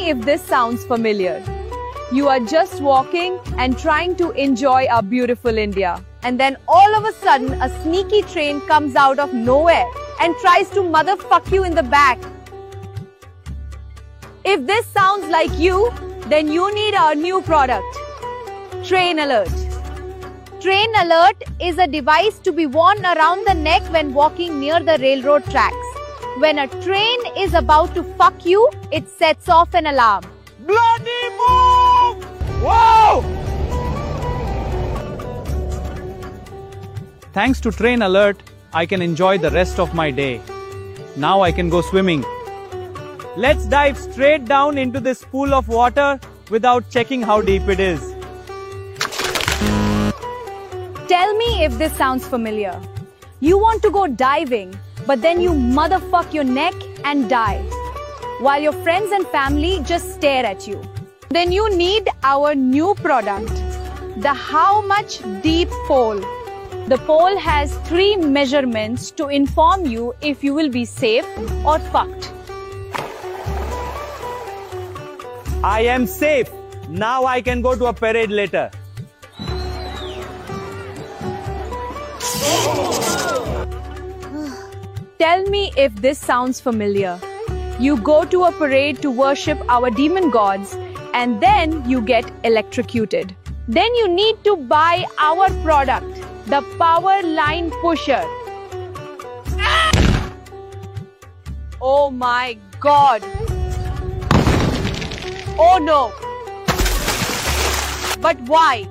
me if this sounds familiar. You are just walking and trying to enjoy our beautiful India. And then all of a sudden, a sneaky train comes out of nowhere and tries to motherfuck you in the back. If this sounds like you, then you need our new product, Train Alert. Train Alert is a device to be worn around the neck when walking near the railroad tracks. When a train is about to fuck you, it sets off an alarm. Bloody move! Whoa! Thanks to Train Alert, I can enjoy the rest of my day. Now I can go swimming. Let's dive straight down into this pool of water without checking how deep it is. Tell me if this sounds familiar. You want to go diving, but then you motherfuck your neck and die, while your friends and family just stare at you. Then you need our new product, the How Much Deep Pole. The pole has 3 measurements to inform you if you will be safe or fucked. I am safe. Now I can go to a parade later. Tell me if this sounds familiar. You go to a parade to worship our demon gods and then you get electrocuted. Then you need to buy our product, the Power Line Pusher. Oh my God. Oh no. But why?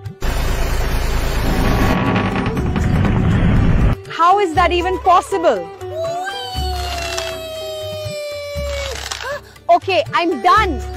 How is that even possible? Okay, I'm done.